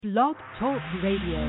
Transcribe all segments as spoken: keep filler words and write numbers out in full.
Blog Talk Radio.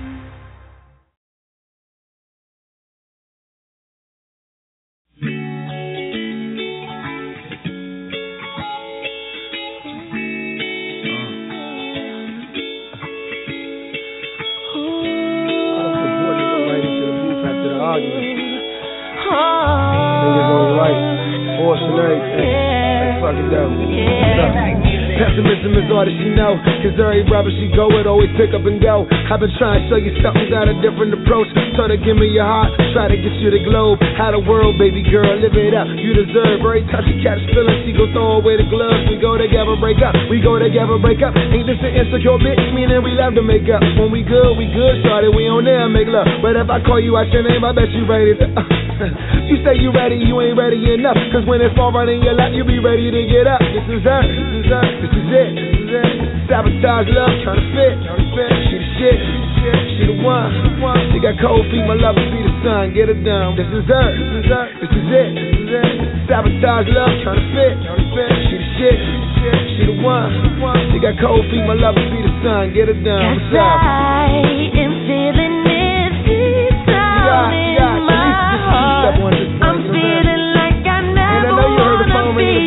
Pessimism is all that she know, cause every brother she go with always pick up and go. I've been trying to show you something, got a different approach. Try to give me your heart, try to get you the globe. How the world, baby girl, live it up, you deserve. Every time she catch feelings, she go throw away the gloves. We go together, break up, we go together, break up. Ain't this an insecure bitch, meaning we love to make up. When we good, we good, started, we on there, make love. But if I call you out your name, I bet you ready to You say you ready, you ain't ready enough. Cause when it's all right in your lap, you be ready to get up. This is her, this is her, this is it, this is it. Sabotage love, tryna fit, she the shit, she the one. She got cold feet, my love be the sun, get it done. This is her, this is her, this is it, this is it. Sabotage love, tryna fit, she the shit, she the one. She got cold feet, my love be the sun, get it done. What's up? I am feeling this deep down in my heart. I'm feeling like I never wanna be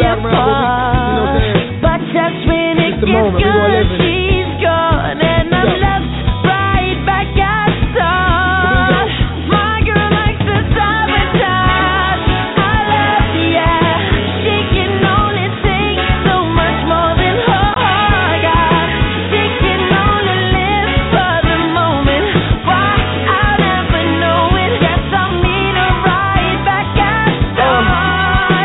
apart. But just when it gets good, she's gone and I'm left right back at the start. My girl likes to sabotage. I love the yeah. She can only take so much more than her heart got. She can only live for the moment. Why? I'll never know it. Guess I'll meet her right back at the start.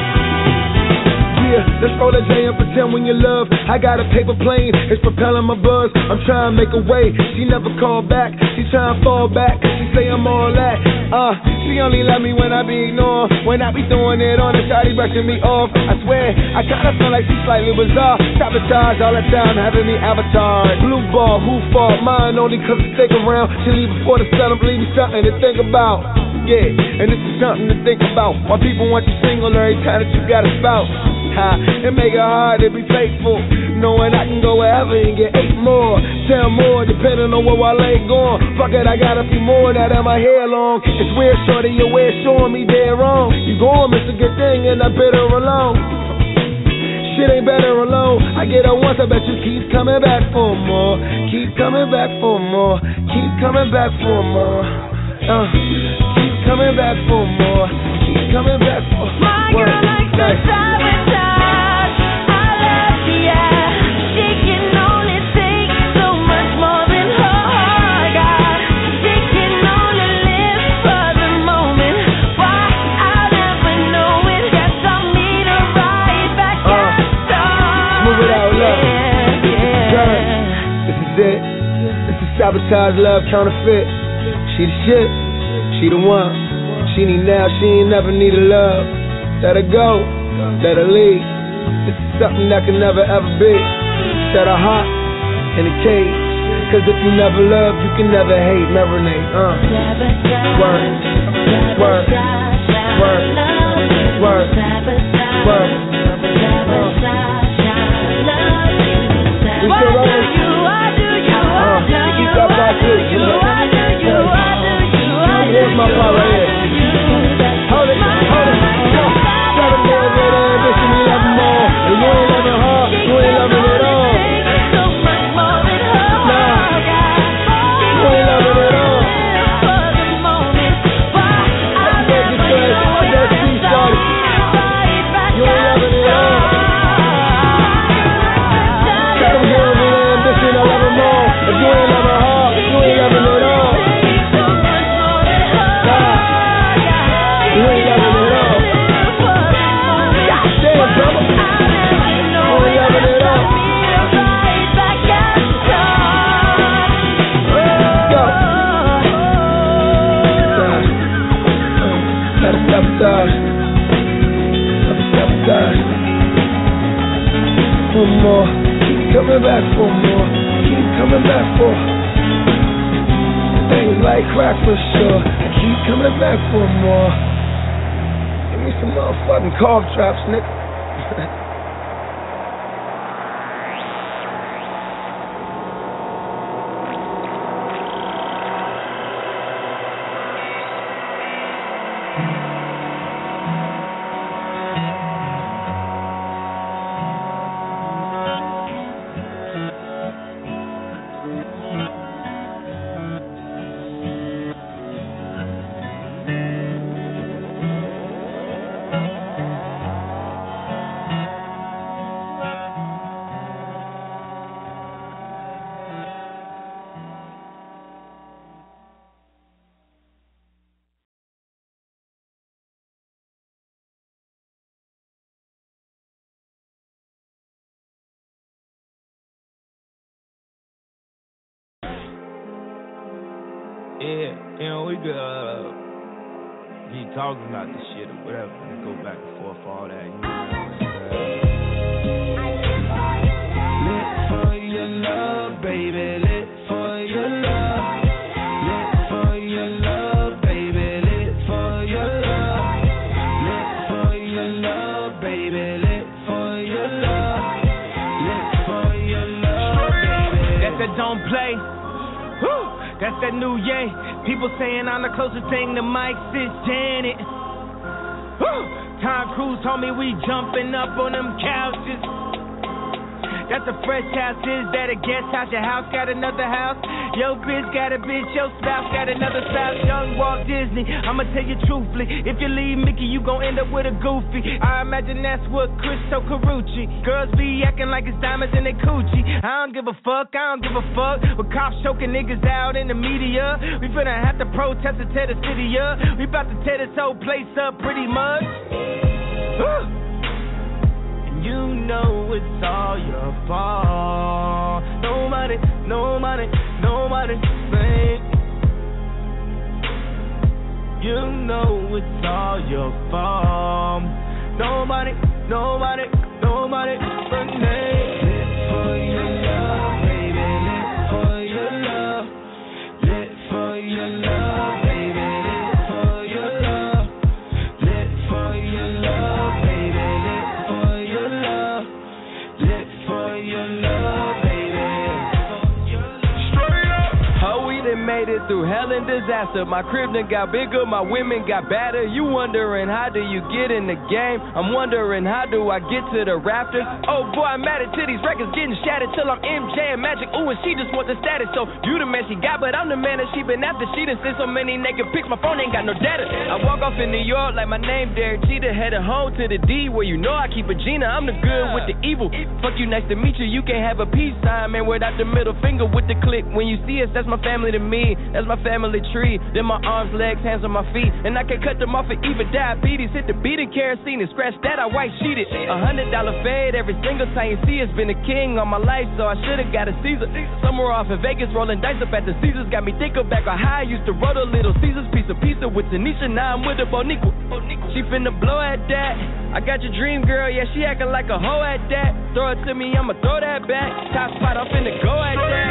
Yeah, let's roll a J and pretend when you love. I got a paper plane, it's propelling my buzz. I'm trying to make a way, she never called back. She trying to fall back, she say I'm all that. Uh, she only love me when I be ignored. When I be throwing it on her, shawty brushing me off. I swear, I kinda feel like she's slightly bizarre. Sabotage all the time, having me avatar. Blue ball, who fault? Mine only cause I stick around. She leave before the sun, leave me something to think about. Yeah, and this is something to think about. Why people want you single every time that you got a spouse. Ha, it make it hard to be faithful, knowing I can go wherever and get eight more, ten more, depending on where I lay going. Fuck it, I got a few more now that my hair long. It's weird, shorty, your way showing me dead wrong. You gon' miss a good thing and I better alone. Shit ain't better alone. I get her once, I bet you keep coming back for more. Keep coming back for more. Keep coming back for more. Uh, keep coming back for more. Keep coming back for more. My girl likes to sabotage. I love the yeah. She can only take so much more than her heart got. She can only live for the moment. Why? I'll never know it. Guess I'll meet her right back Uh, at the start. Move it out, love. Yeah, yeah. This is it. This is sabotage love, counterfeit. She the shit. She the one. She need now, she ain't never needed love. Let her go, let her leave. This is something that can never ever be. Set her heart in a cage. Cause if you never love, you can never hate. Marinate, uh. Word, word, word, word, word. We still rolling? Uh, keep that part too, you know. Here's my part right here. Hold it, hold it. Seven days with ambition, you love them all. And you ain't loving her, you ain't loving it all. Nah, you ain't loving it all. I beg you, sir, I just see started. You ain't loving it all. Seven days with ambition, I love them all. If you ain't loving her, you ain't loving it all. You ain't loving it all. Goddamn, brother. You ain't loving it all. Go. Let us sabotage. Let us sabotage. One more. Keep coming back for more. Keep coming back for. Things like crack for sure. Keep coming back for more. Give me some motherfucking cough drops, nigga. Yeah, you know, we could uh, keep talking about this shit or whatever and go back and forth for all that. You know what I'm saying? Lit for your love, baby. Lit for your love. Lit for your love, baby. Lit for your love. Lit for your love, baby. Lit for your love. Lit for your love, baby. That's that don't play. Woo! That's that new Ye. People saying I'm the closest thing to Mike Sis Janet. Woo! Tom Cruise told me we jumping up on them couches. That's a fresh house, is that a guest house? Your house got another house? Yo bitch got a bitch, your spouse got another spouse. Young Walt Disney, I'ma tell you truthfully, if you leave Mickey, you gon' end up with a goofy. I imagine that's what Cristo Carucci. Girls be acting like it's diamonds in their coochie. I don't give a fuck, I don't give a fuck. With cops choking niggas out in the media, we finna have to protest and tear the city up. We about to tear this whole place up pretty much. Woo! You know it's all your fault. Nobody, nobody, nobody think. You know it's all your fault. Nobody, nobody, nobody think. Lit for your love, baby. Lit for your love. Lit for your love, baby. Lit for your love. Lit for your love, baby. Lit for your love, baby. Straight up. Oh, we done made it through hell and disaster. My crib done got bigger, my women got badder. You wondering how do you get in the game? I'm wondering how do I get to the rafters? Oh boy, I'm mad at titties, records getting shattered till I'm M J and Magic. Ooh, and she just want the status. So you the man she got, but I'm the man that she been after. She done sent so many naked pics, my phone ain't got no data. I walk off in New York like my name Derek Jeter, headed home to the D where you know I keep a Gina. I'm the good with the evil. Fuck you, nice to meet you. You can't have a peace sign, man, without the middle finger with the click. When you see us, that's my family to me. That's my family tree. Then my arms, legs, hands on my feet. And I can cut them off for even diabetes. Hit the beat and kerosene and scratch that, I white sheeted. A hundred dollar fade every single time you see us. Been a king all my life, so I should've got a Caesar. Somewhere off in Vegas, rolling dice up at the Caesars. Got me thinking back on how I used to roll a little Caesars. Piece of pizza with Tanisha, now I'm with a Boniqua. She finna blow at that. I got your dream girl, yeah, she acting like a hoe at that. Throw it to me, I'ma throw that back. Top spot, I'm finna go at that.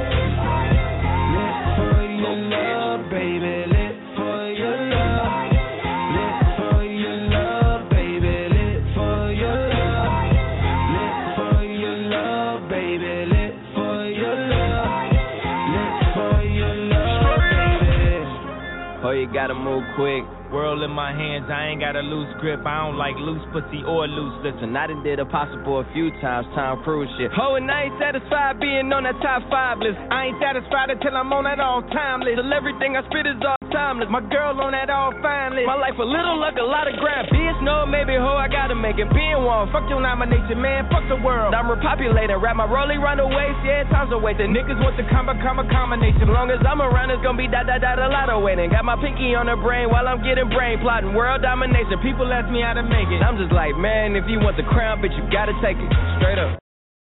Lit for your love, baby. Lit for your love. Lit for your love, baby. Lit for your love. Lit for your love, baby. Lit for your love. Lit for your love, baby. Oh, you gotta move quick. World in my hands, I ain't got a loose grip. I don't like loose pussy or loose lips. And I done did Impossible a few times, Tom Cruise shit. Oh, and I ain't satisfied being on that top five list. I ain't satisfied until I'm on that all-time list. Till everything I spit is all timeless. My girl on that all-fine list. My life a little luck, a lot of grind. Bitch, no, maybe ho, I gotta make it. Being one, fuck your nomination, man, fuck the world. I'm repopulating, wrap my rollie round the waist, yeah, time's a wait. The niggas want the combo, combo combination. As long as I'm around, it's gonna be da da da da lotto waiting. Got my pinky on the brain while I'm getting brain plotting. World domination, people ask me how to make it. I'm just like, man, if you want the crown, bitch, you gotta take it. Straight up.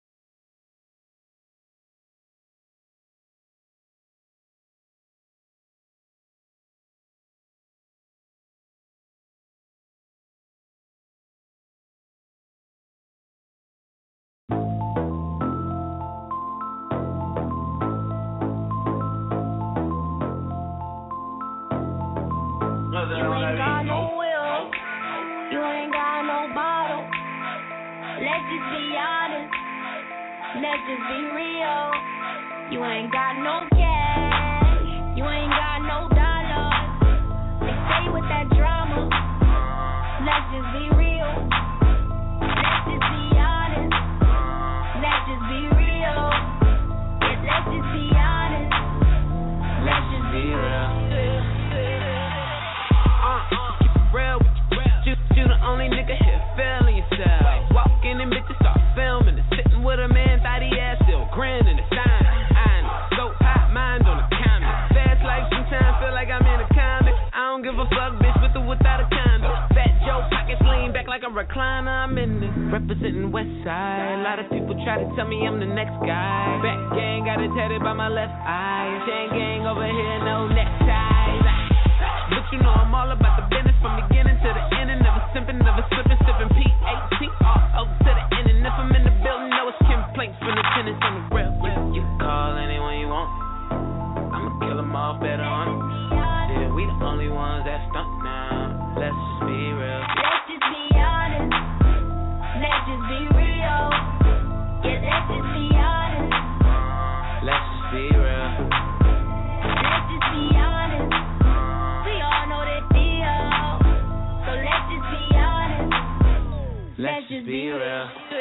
Let's just be real. You ain't got no cash. You ain't got no dollars. They stay with that drama. Let's just be real. Let's just be honest. Let's just be real. Yeah, let's just be honest. Let's just be real. Uh, uh, keep it real. You, you the only nigga here feeling yourself. Walking and bitches start filming and sitting with a man, thought he had still grinning and shining. I know, so hot, mine I'm in this, representing West Side. A lot of people try to tell me I'm the next guy. Back gang got it tatted by my left eye. Chain gang over here, no neckties. But you know I'm all about the business from beginning to the end. And never simping, never slipping, sipping P H T all over to the end. And if I'm in the building, no it's complaints from the tenants on the real. You, you can call anyone you want. I'ma kill them all better on. Yeah, we the only ones that stunt now. Let's just be real. Let's just be honest. Let's just be real. Yeah, let's just be honest. Let's just be real. Let's just be honest. We all know the deal. So let's just be honest. Let's just be real.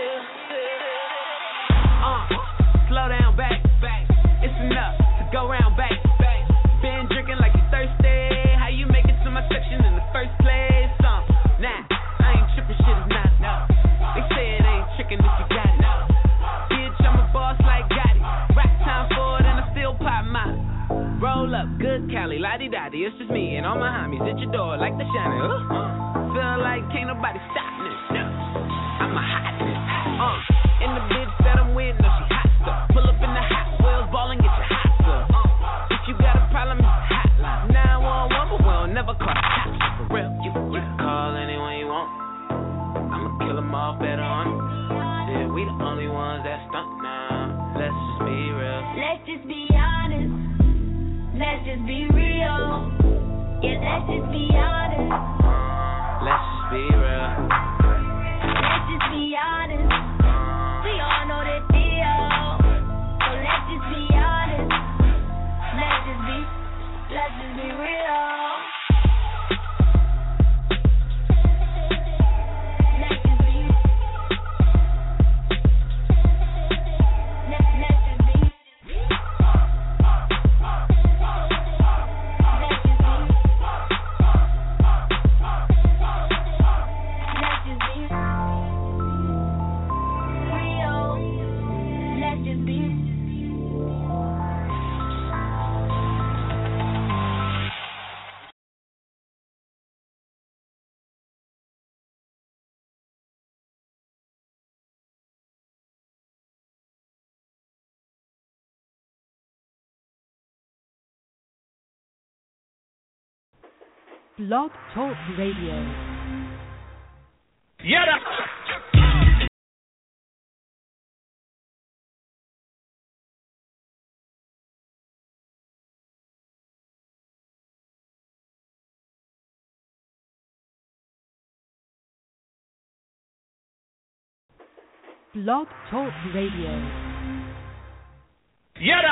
Uh, slow down, back, back. It's enough to go round, back, back. Been drinking like you're thirsty. How you make it to my section in the first place? Um, nah, I ain't tripping, shit is not. No. They say it ain't tricking if you got it. No. Bitch, I'm a boss like Gotti. Rap time for it and I still pop my. Roll up, good Cali, la-di-da-di. It's just me and all my homies at your door like the shining. Uh, feel like can't nobody stop me. No. I'm a hot nigga. Uh, and the bitch that I'm with, no, she hot stuff. Pull up in the Hot Wheels, ball and get your hot stuff. Uh, if you got a problem, it's a hotline. nine one one, but we'll never call the cops. For real, you, you can call anyone you want. I'ma kill them all better on. Yeah, we the only ones that stunt now. Let's just be real. Let's just be honest. Let's just be real. Yeah, let's just be honest. Let's just be real. Let's just be honest. We all know the deal. So let's just be honest. Let's just be, let's just be real. Let's just be, let's, let's just be, let's just be, let's just be real. Let's just be. Blog Talk Radio. Yada! Blog Talk Radio. Yada!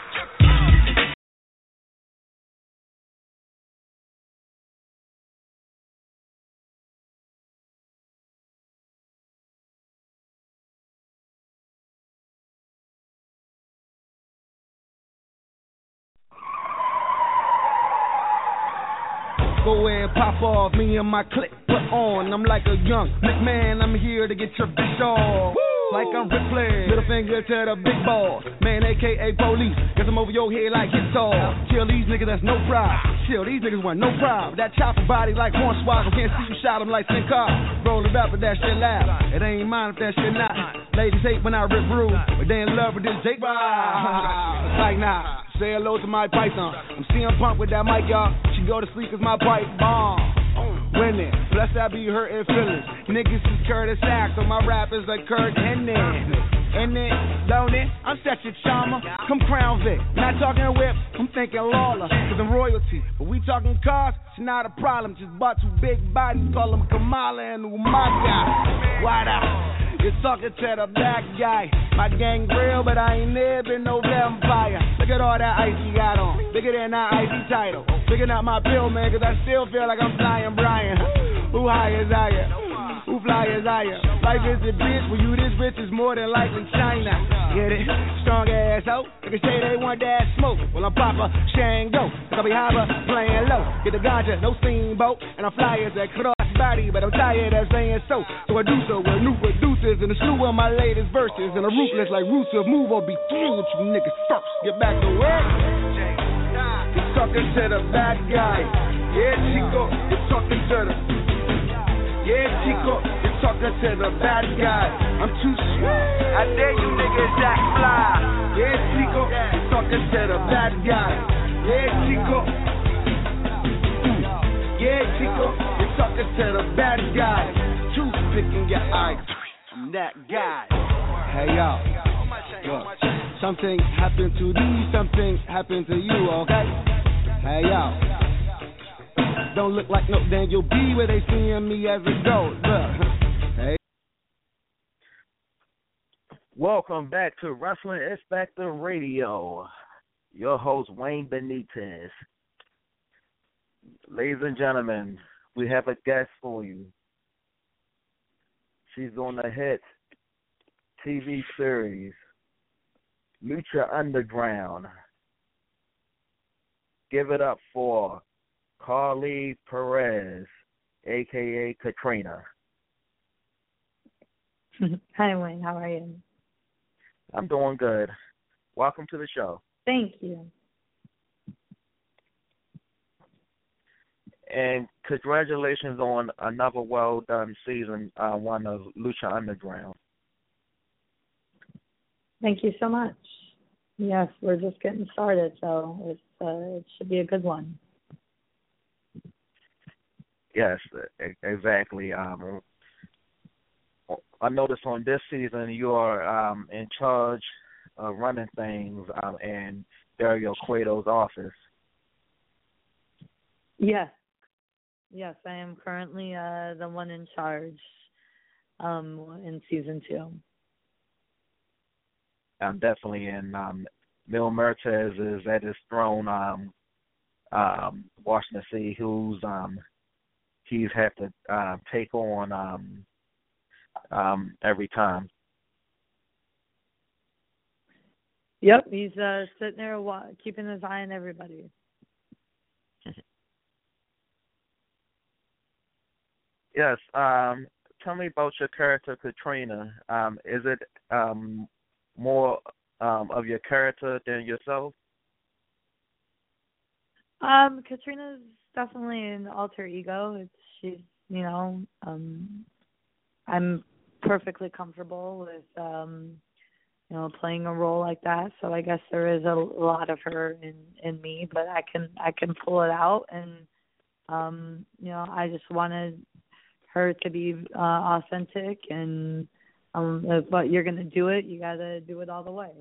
Go ahead, pop off, me and my clique put on. I'm like a young McMahon, I'm here to get your bitch off. Like I'm Ripley, little finger to the big ball. Man, A K A police, guess I'm over your head like it's all. Kill these niggas, that's no problem. Chill, these niggas want no problem. That chopper body like Hornswoggle, can't see you shot him like Sin Car. Roll it up, but that shit loud. It ain't mine if that shit not. Ladies hate when I rip rude, but they in love with this Jake. It's like nah. Say hello to my python. I'm C M Punk with that mic, y'all. She go to sleep cause my pipe bomb. Winning, plus I be hurting feelings. Niggas is Curtis Axel, my rap is like Kurt Hennig. And it, don't it? I'm such a charmer. Come Crown Vic. Not talking whip, I'm thinking Lawler. Cause I'm royalty. But we talking cars, it's not a problem. Just bought two big bodies, call them Kamala and Umaga. Why not? You're talking to the black guy. My gang real, but I ain't never been no vampire. Look at all that ice he got on. Bigger than that icy title. Picking up my pill, man, cause I still feel like I'm flying Brian. Who high is higher? Who fly is higher? Life is a bitch, when you this rich is more than likely China. Get it? Strong ass hoe. They can say they want that smoke. Well, I'm Papa Shango. Cause I be higher, playing low. Get the ganja, no steamboat. And I'm fly as a cross body, but I'm tired of saying so. So I do so with new producers and a slew of my latest verses. And a ruthless like Rusev move or be through with you niggas first. Get back to work. You're talking to the bad guy. Yeah, Chico, you're talking to the Yeah, Chico, you're talking to the bad guy. I'm too sweet. I dare you niggas act fly. Yeah, Chico, you're talking to the bad guy. Yeah, Chico. Mm. Yeah, Chico, you're talking to the bad guy. Toothpick in your eye. I'm that guy. Hey, yo. Look, something happened to thee, something happened to you, okay? Hey, yo. Don't look like no Daniel B where they seeing me as a goat. Look. Hey. Welcome back to Wrestling X Factor Radio. Your host, Wayne Benitez. Ladies and gentlemen, we have a guest for you. She's on the hit T V series, Lucha Underground. Give it up for Carly Perez, a k a. Katrina. Hi, Wayne. How are you? I'm doing good. Welcome to the show. Thank you. And congratulations on another well-done season uh, one of Lucha Underground. Thank you so much. Yes, we're just getting started, so it's, uh, it should be a good one. Yes, exactly. Um, I noticed on this season you are um, in charge of running things um, in Dario Cueto's office. Yes. Yes, I am currently uh, the one in charge um, in season two. I'm definitely in. Um, Mil Mertez is at his throne, um, um, watching to see who's um, he's have to uh, take on um, um, every time. Yep, he's uh, sitting there wa- keeping his eye on everybody. Yes. Um, tell me about your character, Katrina. Um, is it um, more um, of your character than yourself? Um, Katrina's definitely an alter ego. It's she's you know, um, I'm perfectly comfortable with um, you know, playing a role like that. So I guess there is a lot of her in, in me, but I can I can pull it out, and um, you know, I just wanted her to be uh, authentic, and um, if but you're going to do it, you got to do it all the way.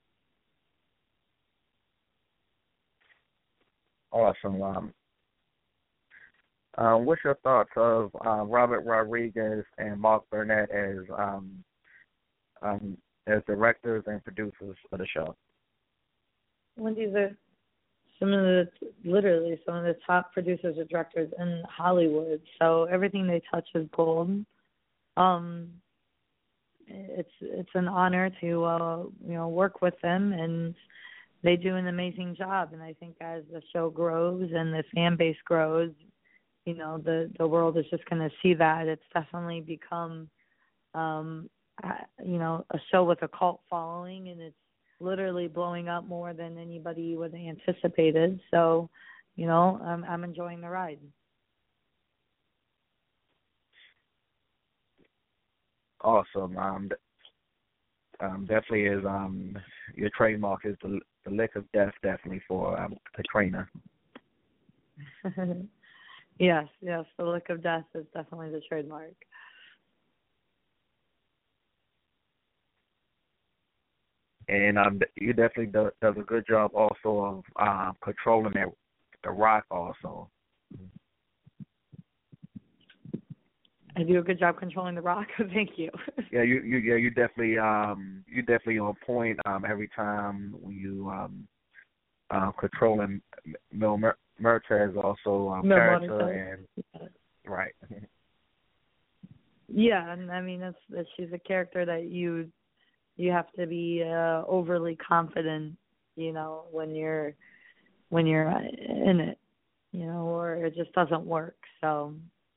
Awesome. Um, uh, what's your thoughts of uh, Robert Rodriguez and Mark Burnett as um, um, as directors and producers of the show? Well, these are some of the, literally some of the top producers or directors in Hollywood. So everything they touch is gold. Um, it's it's an honor to uh, you know, work with them, and they do an amazing job. And I think as the show grows and the fan base grows, you know, the the world is just going to see that. It's definitely become um, you know, a show with a cult following, and it's literally blowing up more than anybody would have anticipated. So, you know, I'm, I'm enjoying the ride. Awesome. Um, um, definitely is. Um, your trademark is the, the lick of death, definitely for um, Katrina. Yes, yes, the lick of death is definitely the trademark. And um, you definitely do, does a good job also of um, controlling that, the Rock also. I do a good job controlling the Rock. Thank you. Yeah, you, you yeah you definitely um you definitely on point um every time when you um uh, controlling Mil Mer- Mertez also um, Mil character Mertez. and yeah. Right. Yeah, and I mean that's, that's she's a character that you you have to be uh, overly confident, you know, when you're when you're in it, you know, or it just doesn't work. So.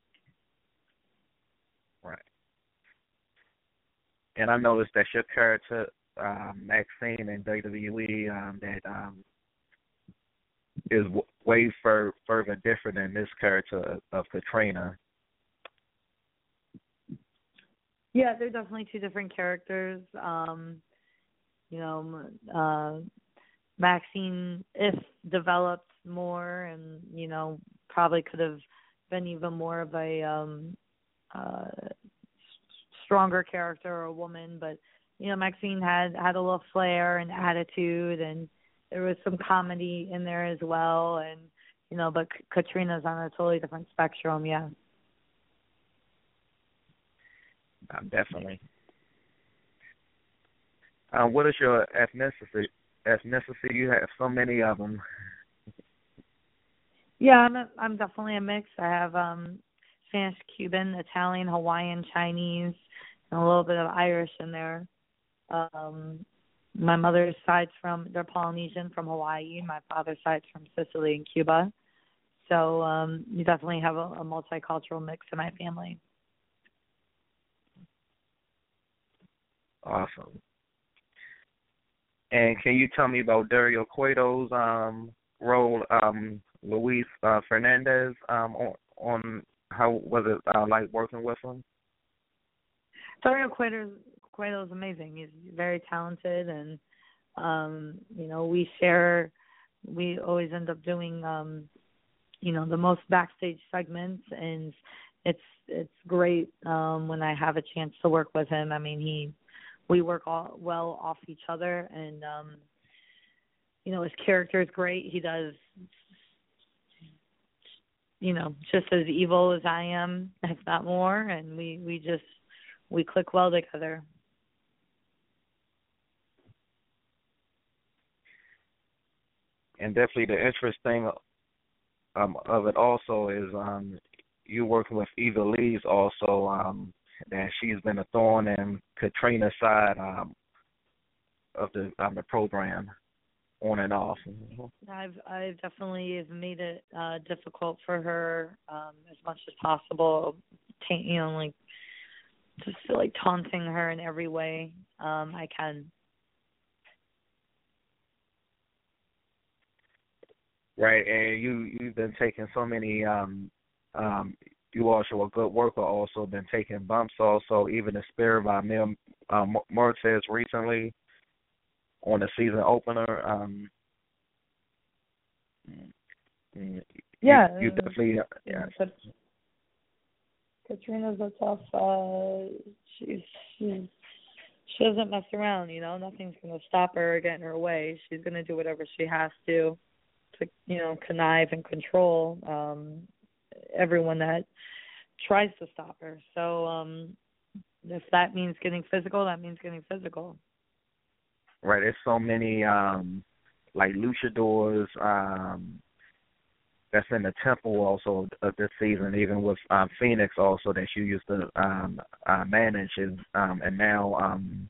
Right. And I noticed that your character, um, Maxine in W W E, um, that um, is w- way fur- further different than this character of, of Katrina. Yeah, they're definitely two different characters. Um, you know, uh, Maxine, if developed more, and you know, probably could have been even more of a um, uh, stronger character or a woman. But you know, Maxine had had a little flair and attitude, and there was some comedy in there as well. And you know, but K- Katrina's on a totally different spectrum. Yeah. Um, definitely. Uh, what is your ethnicity? Ethnicity? You have so many of them. Yeah, I'm a, I'm definitely a mix. I have um, Spanish, Cuban, Italian, Hawaiian, Chinese, and a little bit of Irish in there. Um, my mother's side's from they're Polynesian from Hawaii. My father's side's from Sicily and Cuba. So um, you definitely have a, a multicultural mix in my family. Awesome. And can you tell me about Dario Cueto's um, role, um, Luis uh, Fernandez, um, on, on how was it uh, like working with him? Dario Cueto's Cueto's amazing. He's very talented, and um, you know, we share. We always end up doing, um, you know, the most backstage segments, and it's it's great um, when I have a chance to work with him. I mean, he. We work all well off each other, and um, you know, his character is great. He does, you know, just as evil as I am, if not more, and we, we just we click well together. And definitely the interesting um, of it also is um, you working with Eva Lee's also. Um, that she's been a thorn in Katrina's side um, of the um, the program, on and off. I've I've definitely have made it uh, difficult for her um, as much as possible. Ta- you know, like just like taunting her in every way um, I can. Right, and you you've been taking so many. Um, um, you also a good worker. Also been taking bumps. Also, even inspired by Mil uh, Muertes recently on the season opener. Um, yeah, you, you definitely. Yeah. Katrina's a tough. Uh, she's she's she doesn't mess around. You know, nothing's gonna stop her or get in her way. She's gonna do whatever she has to, to you know, connive and control um, everyone that tries to stop her. So um, if that means getting physical, that means getting physical. Right. There's so many um, like luchadors um, that's in the temple also of this season, even with um, Phoenix also that you used to um, uh, manage, and, um, and now um,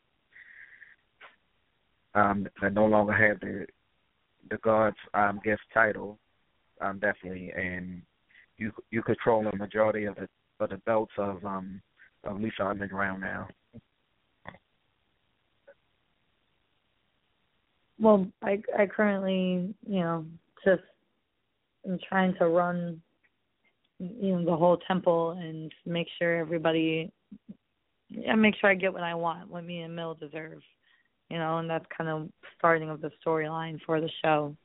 um, that no longer have the the God's um, gift title, um, definitely, and you you control the majority of the of the belts of um of Lucha Underground now. Well, I I currently, you know, just am trying to run, you know, the whole temple and make sure everybody, yeah, make sure I get what I want, what me and Mil deserve, you know, and that's kind of starting of the storyline for the show.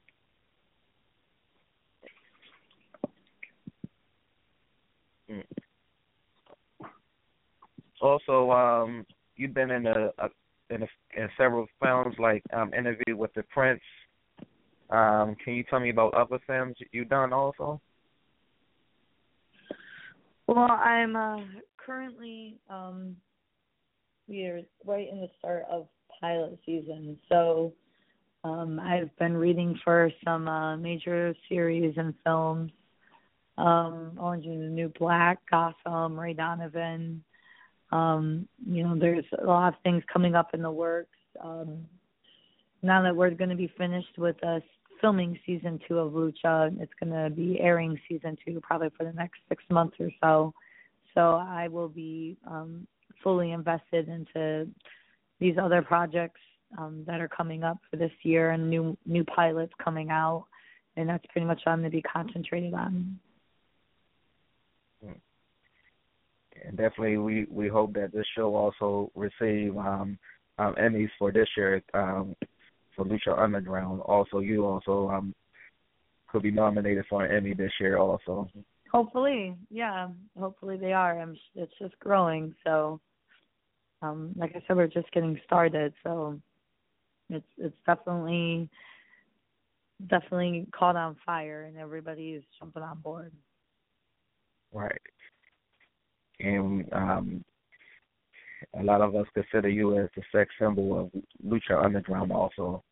Also, um, you've been in a, a in, a, in several films, like um, Interview with the Prince. Um, can you tell me about other films you've done also? Well, I'm uh, currently um, we are right in the start of pilot season, so um, I've been reading for some uh, major series and films. Um, Orange is the New Black, Gotham, Ray Donovan. Um, you know, there's a lot of things coming up in the works. Um, now that we're going to be finished with us filming season two of Lucha, it's going to be airing season two probably for the next six months or so. So I will be um, fully invested into these other projects um, that are coming up for this year, and new new pilots coming out, and that's pretty much what I'm going to be concentrated on. and definitely we, we hope that this show also receive um, um, Emmys for this year um, for Lucha Underground. Also, you also um, could be nominated for an Emmy this year also. Hopefully, yeah. Hopefully they are. I'm, it's just growing. So, um, like I said, we're just getting started. So it's it's definitely definitely caught on fire, and everybody's jumping on board. Right. And um, a lot of us consider you as the sex symbol of Lucha Underground also.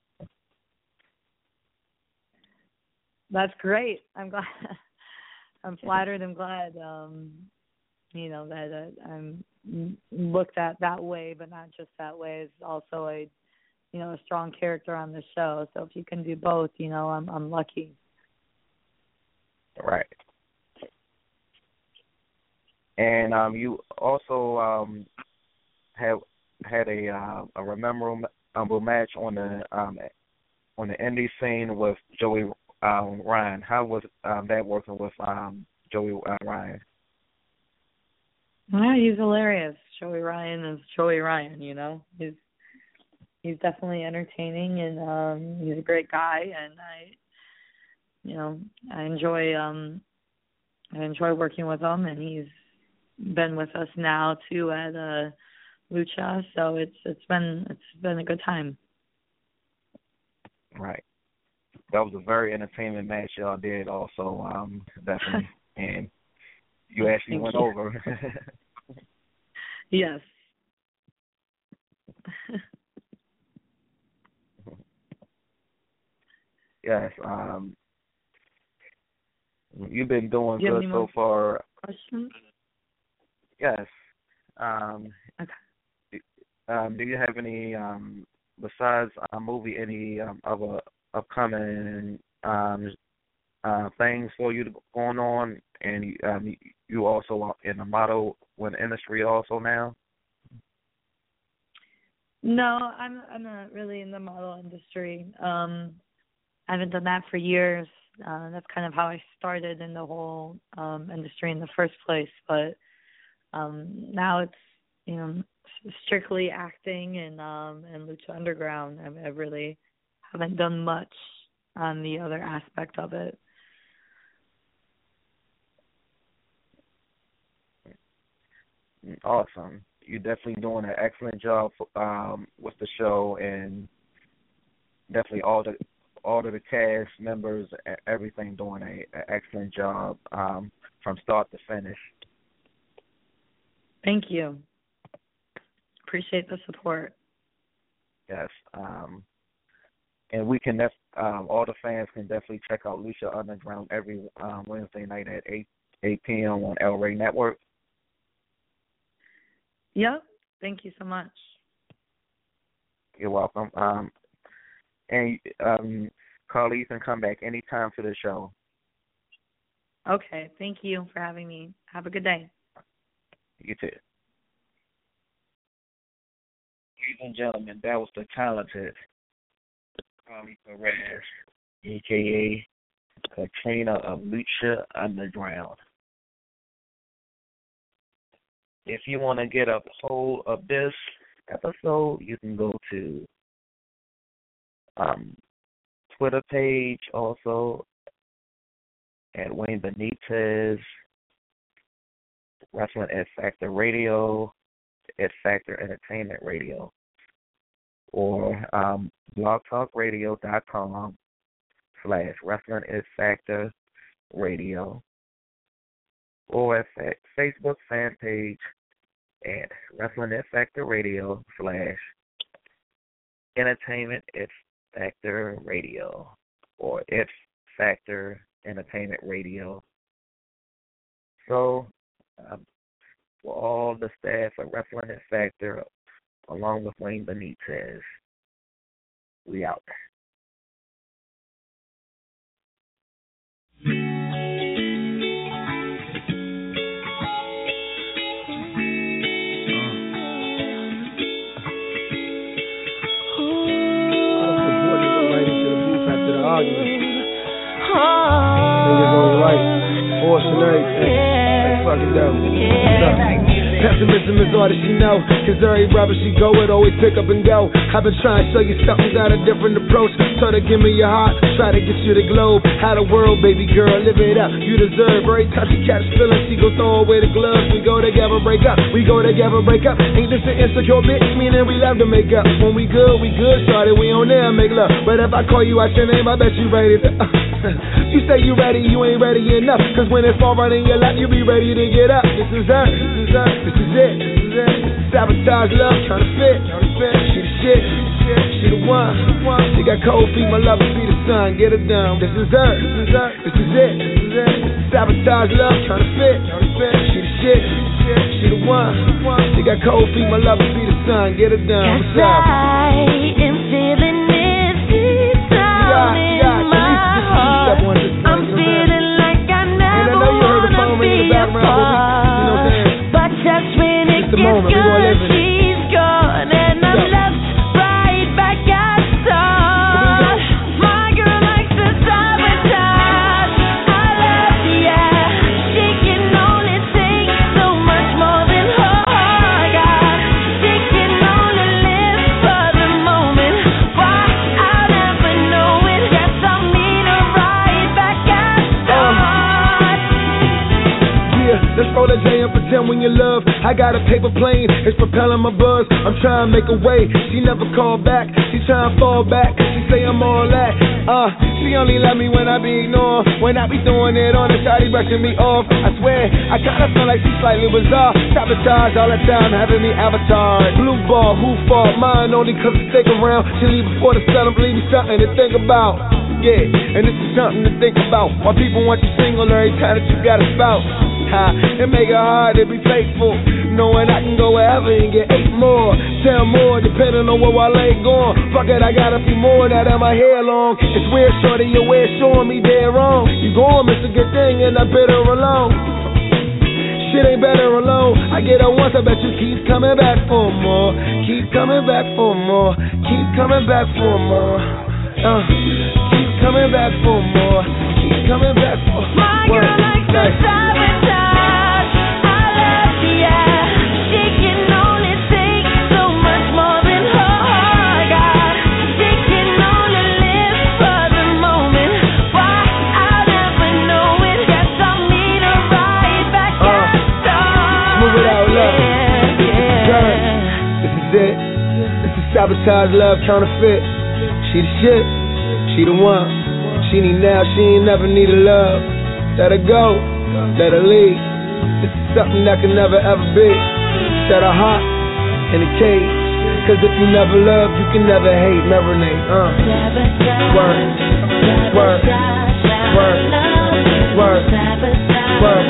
That's great. I'm glad. I'm flattered and glad, um, you know, that uh, I'm looked at that way, but not just that way. It's also a, you know, a strong character on the show. So if you can do both, you know, I'm I'm lucky. Right. And um, you also um, have had a uh, a memorable match on the um, on the indie scene with Joey Um, Ryan. How was um, that working with um, Joey uh, Ryan? Yeah, he's hilarious. Joey Ryan is Joey Ryan, you know. He's he's definitely entertaining, and um, he's a great guy, and I, you know, I enjoy um, I enjoy working with him, and he's been with us now too at uh, Lucha, so it's it's been it's been a good time. Right. That was a very entertaining match y'all did also, um, definitely. And you actually Thank went you. over. Yes. Yes. Um, you've been doing Do you have good any so more far. questions? Yes. Um, Okay. um, do you have any, um, besides a movie, any um, other upcoming um, uh, things for you going on? And um, you also are in the model with the industry also now? No, I'm I'm not really in the model industry. Um, I haven't done that for years. Uh, that's kind of how I started in the whole um, industry in the first place. But um, now it's, you know, strictly acting and um, and Lucha Underground. I, I really haven't done much on the other aspect of it. Awesome. You're definitely doing an excellent job um, with the show, and definitely all the all of the cast members, everything doing a, an excellent job um, from start to finish. Thank you. Appreciate the support. Yes. Um, and we can, def- um, all the fans can definitely check out Lucha Underground every um, Wednesday night at eight p.m. on El Rey Network. Yep. Thank you so much. You're welcome. Um, and um, Carly, you can come back anytime to the show. Okay. Thank you for having me. Have a good day. You too. Ladies and gentlemen, that was the talented Carly Perez, a k a. Katrina of Lucha Underground. If you want to get a hold of this episode, you can go to um, Twitter page also at Wayne Benitez, Wrestling X Factor Radio, X Factor Entertainment Radio, or um, blogtalkradio.com slash Wrestling X Factor Radio, or at Facebook fan page at Wrestling X Factor Radio slash Entertainment X Factor Radio, or X Factor Entertainment Radio. So, um, for all the staff at Wrestling X Factor, along with Wayne Benitez, we out. Niggas only right. Force and everything. Let's fuck it down. What's up? Pessimism is all that she know, cause every brother she go with always pick up and go. I've been trying to show you something, got a different approach. Try to give me your heart, try to get you the globe. How the world, baby girl, live it up, you deserve. Every time she catch feelings, she go throw away the gloves. We go together, break up, we go together, break up. Ain't this an insecure bitch, meaning we love to make up. When we good, we good, started, we on there, make love. But if I call you out your name, I bet you ready to uh, you say you ready, you ain't ready enough. Cause when it's all right in your lap, you be ready to get up. This is her, this is her, this is it, this is it. Sabotage love, trying to fit, she the shit, she the one. She got cold feet, my love will be the sun, get it done. This is her, this is her, this is it, this is it. Sabotage love, trying to fit, she the shit, she the one. She got cold feet, my love will be the sun, get it done. What's up? I am feeling this deep down in my heart. I'm feeling like I never wanna be apart. But just when it gets good, she's gone, and I'm left right back at start. My girl likes to sabotage. I love the yeah. She can only take so much more than her heart got. She can only live for the moment. Why I'll never know it. Guess I'll meet her right back at start. Yeah, let's roll a J and pretend when you love. I got a paper plane, it's propelling my buzz. I'm trying to make a way, she never called back. She trying to fall back, she say I'm all that. Uh, she only love me when I be ignored. When I be throwing it on her, shawty brushing me off. I swear, I kinda feel like she's slightly bizarre. Sabotage all the time, having me avatar. Blue ball, who fault? Mine only cause I stick around. She leave before the sun, believe me something to think about. Yeah, and this is something to think about. Why people want you single every time that you got a spouse. Ha, it make it hard to be faithful, knowing I can go wherever and get eight more, ten more, depending on where I lay going. Fuck it, I got a few more now that my hair long. It's weird, shorty, your way showing me dead wrong. You gon' miss a good thing and I better alone. Shit ain't better alone. I get her once, I bet you keep coming back for more. Keep coming back for more. Keep coming back for more. Uh, keep coming back for more. Keep coming back for more. My girl likes to sabotage. I love the yeah. She can only take so much more than her heart got. She can only live for the moment. Why I'll never know it. Guess I'll meet her right back Uh, at start. Move it out, love. Yeah, yeah. This is it. This is sabotage love, counterfeit. She the shit, she the one. She need now, she ain't never needed love. Let her go, let her leave. This is something that can never ever be. Set her heart in a cage. Cause if you never love, you can never hate. Marinate, uh. Word, word, word, word, word.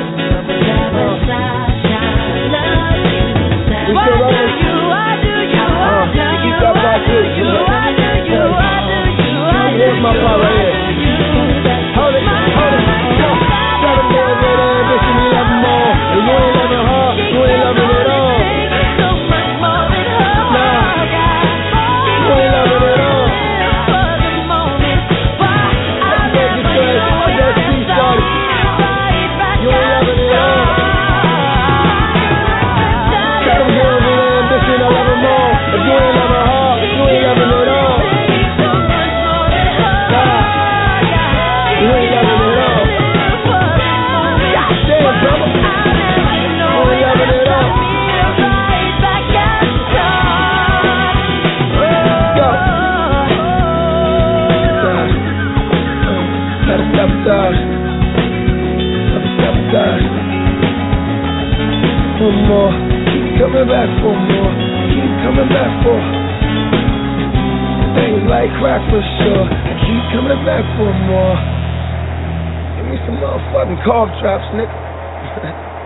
We still rolling. Uh, keep that back here, you know. Here's my part right here. Hold it, hold it. Try to get a little ambition, you love them all. And you ain't loving her, you ain't loving it all. Nah, you ain't loving it all. I beg you, sir, I got two started. You ain't loving it all. Try to get a little ambition, I love them all. If you ain't loving her, you ain't loving it all. You ain't loving it all. Goddamn, brother. You ain't loving it all. Go. Let us sabotage. Let us sabotage. One more. Keep coming back for more. Keep coming back for. Things like crack for sure. Keep coming back for more. Give me some motherfucking cough drops, nigga.